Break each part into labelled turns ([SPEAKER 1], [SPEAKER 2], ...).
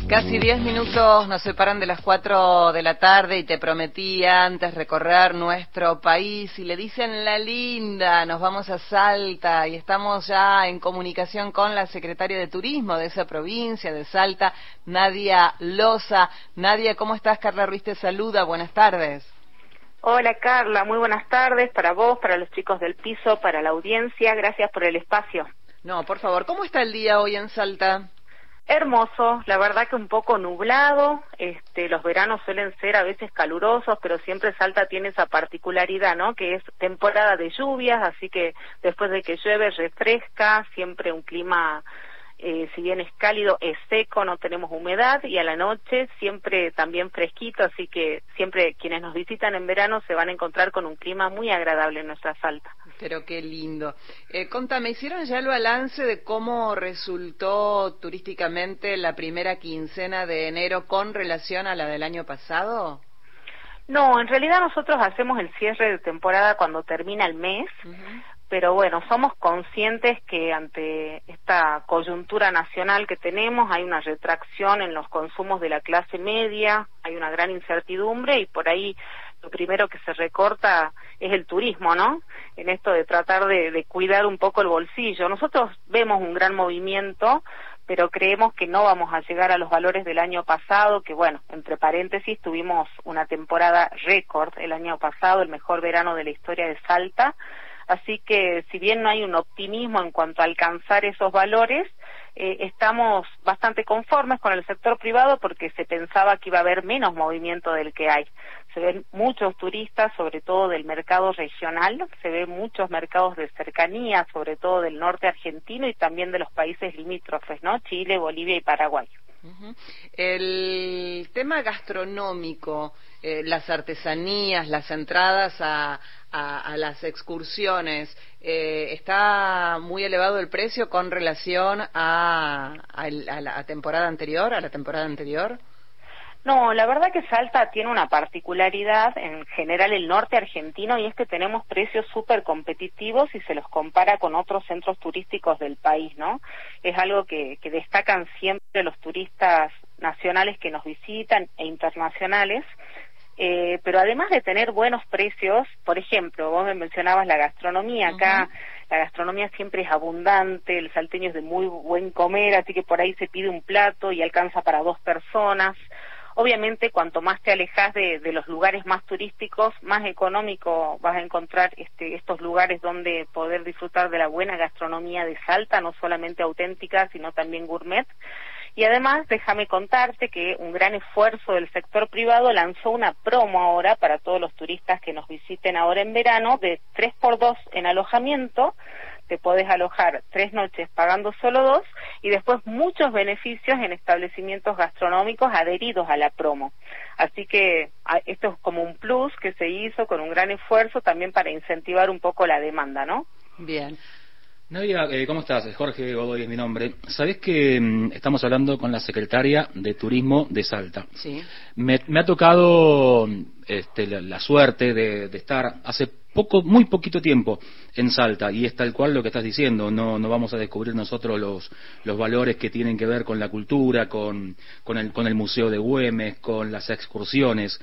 [SPEAKER 1] Casi 10 minutos nos separan de las 4 de la tarde y te prometí antes recorrer nuestro país y le dicen la linda, nos vamos a Salta y estamos ya en comunicación con la secretaria de Turismo de esa provincia de Salta, Nadia Loza. Nadia, ¿cómo estás? Carla Ruiz te saluda, buenas tardes.
[SPEAKER 2] Hola Carla, muy buenas tardes para vos, para los chicos del piso, para la audiencia, gracias por el espacio.
[SPEAKER 1] No, por favor, ¿cómo está el día hoy en Salta?
[SPEAKER 2] Hermoso, la verdad que un poco nublado, los veranos suelen ser a veces calurosos, pero siempre Salta tiene esa particularidad, ¿no? Que es temporada de lluvias, así que después de que llueve refresca, siempre un clima, si bien es cálido, es seco, no tenemos humedad, y a la noche siempre también fresquito, así que siempre quienes nos visitan en verano se van a encontrar con un clima muy agradable en nuestra Salta.
[SPEAKER 1] Pero qué lindo. Contame, ¿hicieron ya el balance de cómo resultó turísticamente la primera quincena de enero con relación a la del año pasado?
[SPEAKER 2] No, en realidad nosotros hacemos el cierre de temporada cuando termina el mes, pero bueno, somos conscientes que ante esta coyuntura nacional que tenemos hay una retracción en los consumos de la clase media, hay una gran incertidumbre y por ahí lo primero que se recorta es el turismo, ¿no? En esto de tratar de cuidar un poco el bolsillo. Nosotros vemos un gran movimiento, pero creemos que no vamos a llegar a los valores del año pasado, que bueno, entre paréntesis, tuvimos una temporada récord el año pasado, el mejor verano de la historia de Salta. Así que si bien no hay un optimismo en cuanto a alcanzar esos valores, estamos bastante conformes con el sector privado porque se pensaba que iba a haber menos movimiento del que hay. Se ven muchos turistas, sobre todo del mercado regional, se ven muchos mercados de cercanía, sobre todo del norte argentino y también de los países limítrofes, ¿no? Chile, Bolivia y Paraguay.
[SPEAKER 1] El tema gastronómico, las artesanías, las entradas a las excursiones, ¿está muy elevado el precio con relación a la temporada anterior,
[SPEAKER 2] No, la verdad que Salta tiene una particularidad, en general el norte argentino, y es que tenemos precios súper competitivos si se los compara con otros centros turísticos del país, ¿no? Es algo que destacan siempre los turistas nacionales que nos visitan e internacionales, pero además de tener buenos precios, por ejemplo, vos me mencionabas la gastronomía, acá la gastronomía siempre es abundante, el salteño es de muy buen comer, así que por ahí se pide un plato y alcanza para 2 personas. Obviamente, cuanto más te alejas de los lugares más turísticos, más económico vas a encontrar estos lugares donde poder disfrutar de la buena gastronomía de Salta, no solamente auténtica, sino también gourmet. Y además, déjame contarte que un gran esfuerzo del sector privado lanzó una promo ahora para todos los turistas que nos visiten ahora en verano de 3x2 en alojamiento. Te podés alojar 3 noches pagando solo 2 y después muchos beneficios en establecimientos gastronómicos adheridos a la promo. Así que esto es como un plus que se hizo con un gran esfuerzo también para incentivar un poco la demanda, ¿no?
[SPEAKER 1] Bien.
[SPEAKER 3] Nadia, ¿cómo estás? Jorge Godoy es mi nombre. Sabés que estamos hablando con la secretaria de Turismo de Salta.
[SPEAKER 1] Sí.
[SPEAKER 3] Me ha tocado la suerte de estar hace muy poquito tiempo en Salta, y es tal cual lo que estás diciendo. No vamos a descubrir nosotros los valores que tienen que ver con la cultura, con el Museo de Güemes, con las excursiones,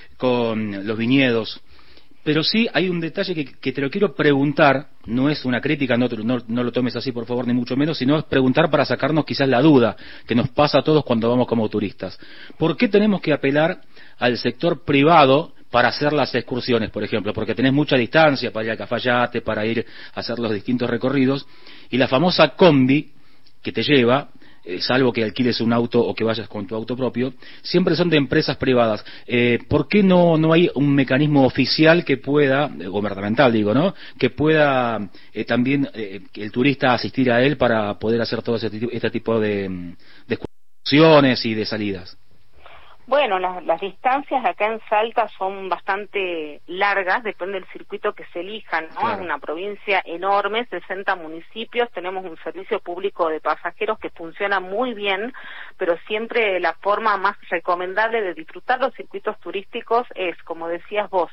[SPEAKER 3] con los viñedos. Pero sí hay un detalle que te lo quiero preguntar, no es una crítica, no lo tomes así por favor, ni mucho menos, sino es preguntar para sacarnos quizás la duda que nos pasa a todos cuando vamos como turistas. ¿Por qué tenemos que apelar al sector privado para hacer las excursiones, por ejemplo? Porque tenés mucha distancia para ir a Cafayate, para ir a hacer los distintos recorridos, y la famosa combi que te lleva, salvo que alquiles un auto o que vayas con tu auto propio, siempre son de empresas privadas. ¿Por qué no hay un mecanismo oficial que pueda, gubernamental digo, ¿no?, que pueda también el turista asistir a él para poder hacer todo este tipo de excursiones y de salidas?
[SPEAKER 2] Bueno, las distancias acá en Salta son bastante largas, depende del circuito que se elija, ¿no?
[SPEAKER 3] Claro.
[SPEAKER 2] Es una provincia enorme, 60 municipios, tenemos un servicio público de pasajeros que funciona muy bien, pero siempre la forma más recomendable de disfrutar los circuitos turísticos es, como decías vos,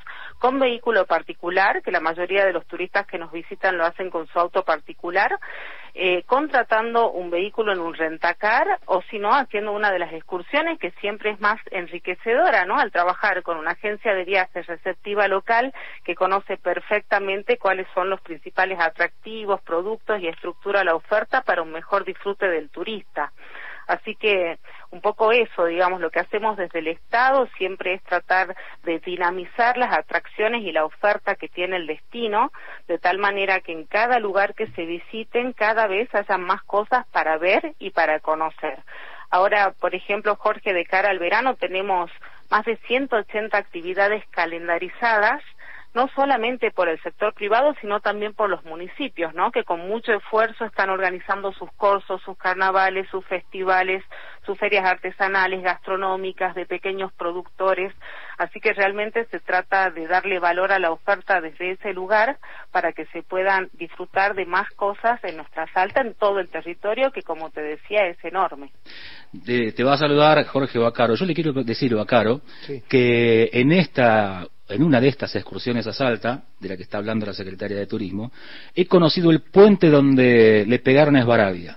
[SPEAKER 2] con vehículo particular, que la mayoría de los turistas que nos visitan lo hacen con su auto particular, contratando un vehículo en un rentacar, o si no, haciendo una de las excursiones que siempre es más enriquecedora, ¿no? Al trabajar con una agencia de viajes receptiva local que conoce perfectamente cuáles son los principales atractivos, productos y estructura la oferta para un mejor disfrute del turista. Así que un poco eso, digamos, lo que hacemos desde el Estado siempre es tratar de dinamizar las atracciones y la oferta que tiene el destino, de tal manera que en cada lugar que se visiten cada vez haya más cosas para ver y para conocer. Ahora, por ejemplo, Jorge, de cara al verano tenemos más de 180 actividades calendarizadas, no solamente por el sector privado, sino también por los municipios, ¿no? Que con mucho esfuerzo están organizando sus corsos, sus carnavales, sus festivales, sus ferias artesanales, gastronómicas, de pequeños productores. Así que realmente se trata de darle valor a la oferta desde ese lugar para que se puedan disfrutar de más cosas en nuestra Salta, en todo el territorio, que como te decía es enorme.
[SPEAKER 3] Te va a saludar Jorge Vaccaro. Yo le quiero decir, Vaccaro, sí, que en una de estas excursiones a Salta, de la que está hablando la Secretaria de Turismo, he conocido el puente donde le pegaron a Esbaraglia.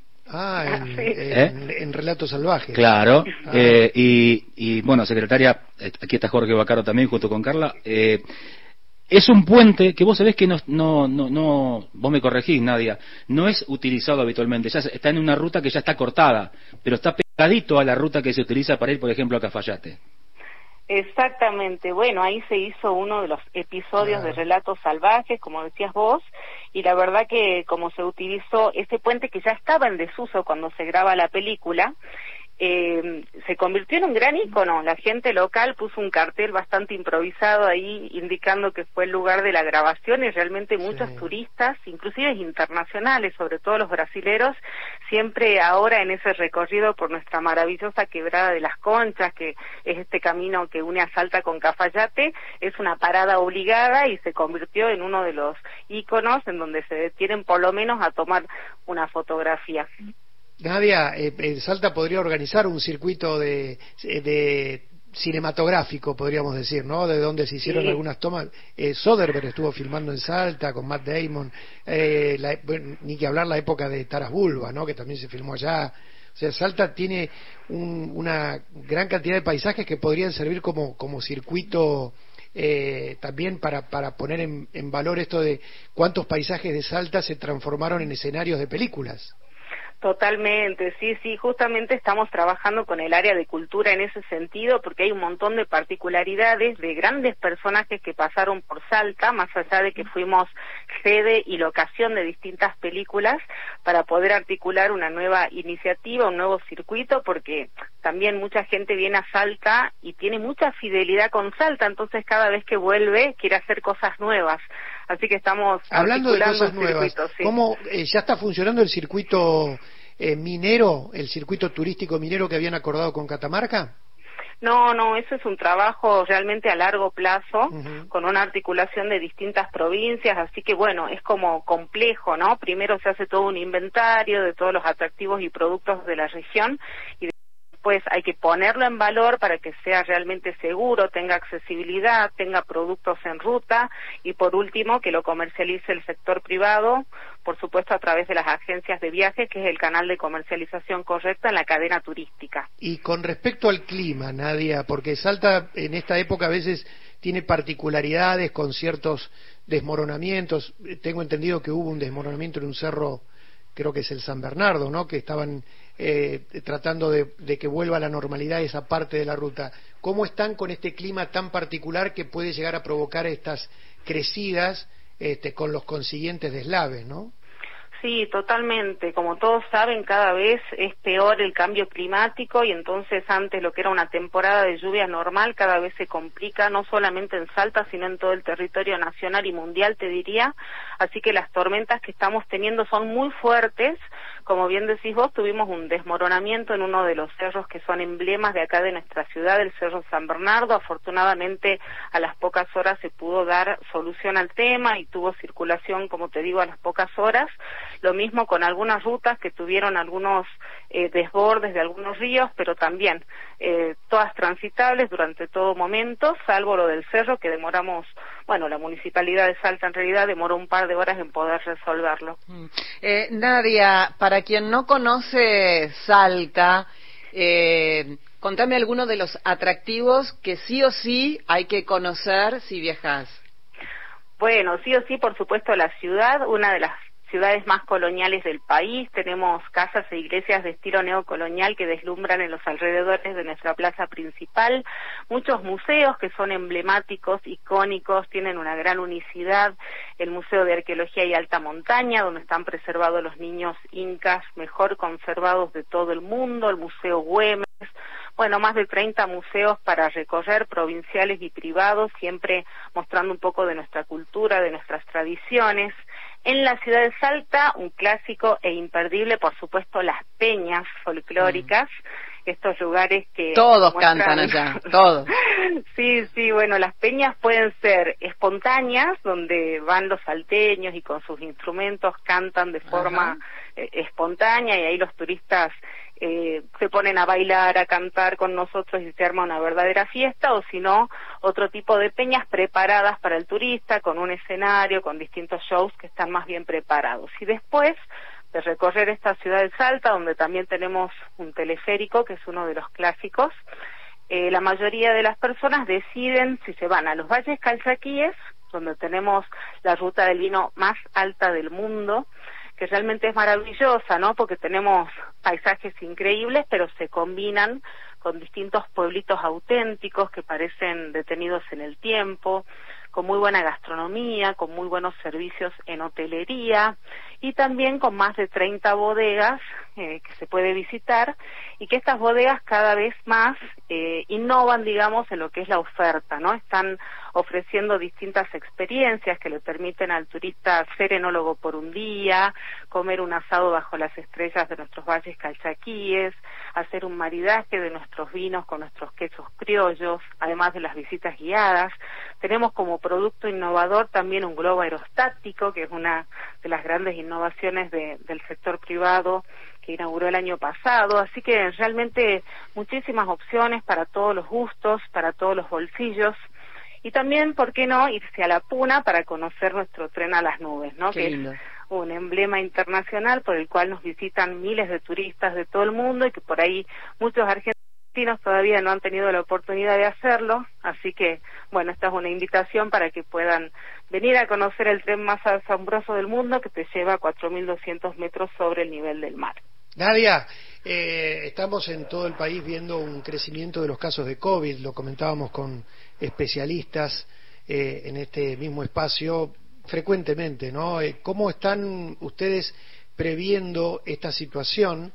[SPEAKER 4] En Relatos Salvajes.
[SPEAKER 3] Claro, y bueno, Secretaria, aquí está Jorge Vaccaro también, junto con Carla. Es un puente que vos sabés que no, vos me corregís, Nadia, no es utilizado habitualmente, ya está en una ruta que ya está cortada, pero está pegadito a la ruta que se utiliza para ir, por ejemplo, a Cafayate.
[SPEAKER 2] Exactamente, bueno, ahí se hizo uno de los episodios de Relatos Salvajes, como decías vos, y la verdad que como se utilizó ese puente que ya estaba en desuso cuando se graba la película, se convirtió en un gran ícono. La gente local puso un cartel bastante improvisado ahí indicando que fue el lugar de la grabación, y realmente muchos turistas, inclusive internacionales, sobre todo los brasileros, siempre ahora en ese recorrido por nuestra maravillosa quebrada de las Conchas, que es este camino que une a Salta con Cafayate, es una parada obligada y se convirtió en uno de los íconos en donde se detienen por lo menos a tomar una fotografía.
[SPEAKER 4] Nadia, Salta podría organizar un circuito de cinematográfico, podríamos decir, ¿no? De donde se hicieron algunas tomas. Soderbergh estuvo filmando en Salta con Matt Damon, ni que hablar la época de Taras Bulba, ¿no? Que también se filmó allá. O sea, Salta tiene una gran cantidad de paisajes que podrían servir como circuito también para poner en valor esto de cuántos paisajes de Salta se transformaron en escenarios de películas.
[SPEAKER 2] Totalmente, sí, justamente estamos trabajando con el área de cultura en ese sentido, porque hay un montón de particularidades de grandes personajes que pasaron por Salta, más allá de que fuimos sede y locación de distintas películas, para poder articular una nueva iniciativa, un nuevo circuito, porque también mucha gente viene a Salta y tiene mucha fidelidad con Salta, entonces cada vez que vuelve quiere hacer cosas nuevas. Así que estamos
[SPEAKER 4] hablando de cosas nuevas. Sí. ¿Cómo ya está funcionando el circuito minero, el circuito turístico minero que habían acordado con Catamarca?
[SPEAKER 2] No, eso es un trabajo realmente a largo plazo, con una articulación de distintas provincias, así que bueno, es como complejo, ¿no? Primero se hace todo un inventario de todos los atractivos y productos de la región, y pues hay que ponerlo en valor para que sea realmente seguro, tenga accesibilidad, tenga productos en ruta, y por último que lo comercialice el sector privado, por supuesto a través de las agencias de viajes, que es el canal de comercialización correcta en la cadena turística.
[SPEAKER 4] Y con respecto al clima, Nadia, porque Salta en esta época a veces tiene particularidades con ciertos desmoronamientos. Tengo entendido que hubo un desmoronamiento en un cerro, creo que es el San Bernardo, ¿no? Que estaban tratando de que vuelva a la normalidad esa parte de la ruta. ¿Cómo están con este clima tan particular que puede llegar a provocar estas crecidas con los consiguientes deslaves, ¿no?
[SPEAKER 2] Sí, totalmente. Como todos saben, cada vez es peor el cambio climático, y entonces antes lo que era una temporada de lluvia normal cada vez se complica, no solamente en Salta, sino en todo el territorio nacional y mundial, te diría. Así que las tormentas que estamos teniendo son muy fuertes, como bien decís vos, tuvimos un desmoronamiento en uno de los cerros que son emblemas de acá de nuestra ciudad, el Cerro San Bernardo. Afortunadamente, a las pocas horas se pudo dar solución al tema y tuvo circulación, como te digo, a las pocas horas. Lo mismo con algunas rutas que tuvieron algunos desbordes de algunos ríos, pero también todas transitables durante todo momento, salvo lo del cerro que demoramos, bueno, la Municipalidad de Salta en realidad demoró un par de horas en poder resolverlo.
[SPEAKER 1] Nadia, para quien no conoce Salta, contame alguno de los atractivos que sí o sí hay que conocer si viajas.
[SPEAKER 2] Bueno, sí o sí, por supuesto, la ciudad, una de las ciudades más coloniales del país. Tenemos casas e iglesias de estilo neocolonial que deslumbran en los alrededores de nuestra plaza principal. Muchos museos que son emblemáticos, icónicos, tienen una gran unicidad. El Museo de Arqueología y Alta Montaña, donde están preservados los niños incas mejor conservados de todo el mundo. El Museo Güemes. Bueno, más de 30 museos para recorrer, provinciales y privados, siempre mostrando un poco de nuestra cultura, de nuestras tradiciones. En la ciudad de Salta, un clásico e imperdible, por supuesto, las peñas folclóricas, estos lugares que...
[SPEAKER 1] Todos
[SPEAKER 2] muestran...
[SPEAKER 1] cantan allá, todos.
[SPEAKER 2] Sí, bueno, las peñas pueden ser espontáneas, donde van los salteños y con sus instrumentos cantan de forma espontánea, y ahí los turistas se ponen a bailar, a cantar con nosotros y se arma una verdadera fiesta. O si no, otro tipo de peñas preparadas para el turista, con un escenario, con distintos shows que están más bien preparados. Y después de recorrer esta ciudad de Salta, donde también tenemos un teleférico, que es uno de los clásicos, la mayoría de las personas deciden si se van a los Valles Calchaquíes, donde tenemos la ruta del vino más alta del mundo, que realmente es maravillosa, ¿no? Porque tenemos paisajes increíbles, pero se combinan con distintos pueblitos auténticos que parecen detenidos en el tiempo, con muy buena gastronomía, con muy buenos servicios en hotelería y también con más de 30 bodegas que se puede visitar, y que estas bodegas cada vez más innovan, digamos, en lo que es la oferta, ¿no? Están ofreciendo distintas experiencias que le permiten al turista ser enólogo por un día, comer un asado bajo las estrellas de nuestros valles calchaquíes, hacer un maridaje de nuestros vinos con nuestros quesos criollos, además de las visitas guiadas. Tenemos como producto innovador también un globo aerostático, que es una de las grandes innovaciones del sector privado que inauguró el año pasado, así que realmente muchísimas opciones para todos los gustos, para todos los bolsillos. Y también, ¿por qué no?, irse a La Puna para conocer nuestro tren a las nubes, ¿no?
[SPEAKER 1] Qué lindo.
[SPEAKER 2] Que es un emblema internacional por el cual nos visitan miles de turistas de todo el mundo, y que por ahí muchos argentinos todavía no han tenido la oportunidad de hacerlo. Así que, bueno, esta es una invitación para que puedan venir a conocer el tren más asombroso del mundo, que te lleva a 4.200 metros sobre el nivel del mar.
[SPEAKER 4] Nadia, estamos en todo el país viendo un crecimiento de los casos de COVID, lo comentábamos con especialistas en este mismo espacio frecuentemente, ¿no? ¿Cómo están ustedes previendo esta situación?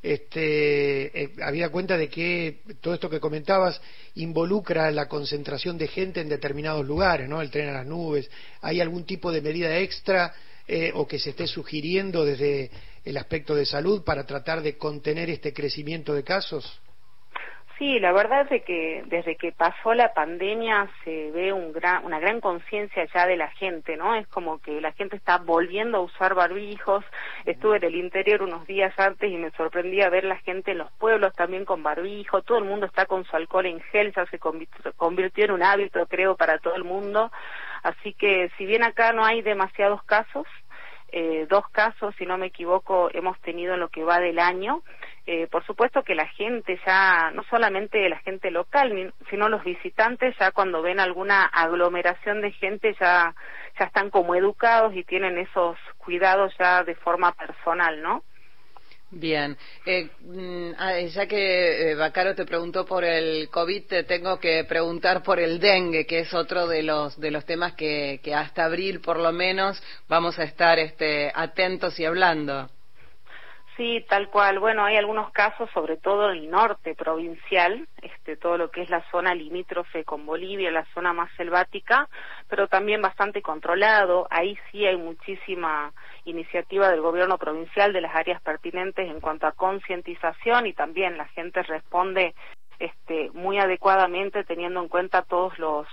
[SPEAKER 4] Habida cuenta de que todo esto que comentabas involucra la concentración de gente en determinados lugares, ¿no? El tren a las nubes. ¿Hay algún tipo de medida extra o que se esté sugiriendo desde el aspecto de salud para tratar de contener este crecimiento de casos?
[SPEAKER 2] Sí, la verdad es que desde que pasó la pandemia se ve una gran conciencia ya de la gente, ¿no? Es como que la gente está volviendo a usar barbijos. Estuve en el interior unos días antes y me sorprendía ver la gente en los pueblos también con barbijo. Todo el mundo está con su alcohol en gel, ya se convirtió en un hábito, creo, para todo el mundo. Así que si bien acá no hay demasiados casos, 2 casos, si no me equivoco, hemos tenido en lo que va del año. Por supuesto que la gente ya, no solamente la gente local, sino los visitantes, ya cuando ven alguna aglomeración de gente ya están como educados y tienen esos cuidados ya de forma personal, ¿no?
[SPEAKER 1] Bien, ya que Bacaro te preguntó por el COVID, te tengo que preguntar por el dengue, que es otro de los temas que hasta abril por lo menos vamos a estar atentos y hablando.
[SPEAKER 2] Sí, tal cual. Bueno, hay algunos casos, sobre todo en el norte provincial, todo lo que es la zona limítrofe con Bolivia, la zona más selvática, pero también bastante controlado. Ahí sí hay muchísima iniciativa del gobierno provincial, de las áreas pertinentes en cuanto a concientización, y también la gente responde muy adecuadamente, teniendo en cuenta todos los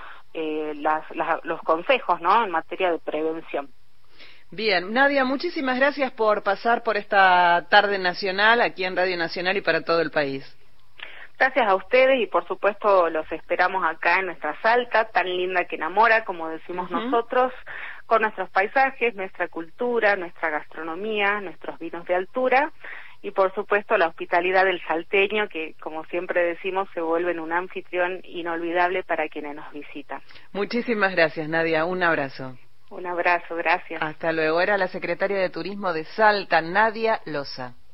[SPEAKER 2] consejos, ¿no?, en materia de prevención.
[SPEAKER 1] Bien, Nadia, muchísimas gracias por pasar por esta tarde nacional aquí en Radio Nacional y para todo el país.
[SPEAKER 2] Gracias a ustedes, y por supuesto los esperamos acá en nuestra Salta, tan linda que enamora, como decimos nosotros, con nuestros paisajes, nuestra cultura, nuestra gastronomía, nuestros vinos de altura, y por supuesto la hospitalidad del salteño, que como siempre decimos se vuelve en un anfitrión inolvidable para quienes nos visitan.
[SPEAKER 1] Muchísimas gracias, Nadia, un abrazo.
[SPEAKER 2] Un abrazo, gracias.
[SPEAKER 1] Hasta luego. Era la secretaria de Turismo de Salta, Nadia Loza.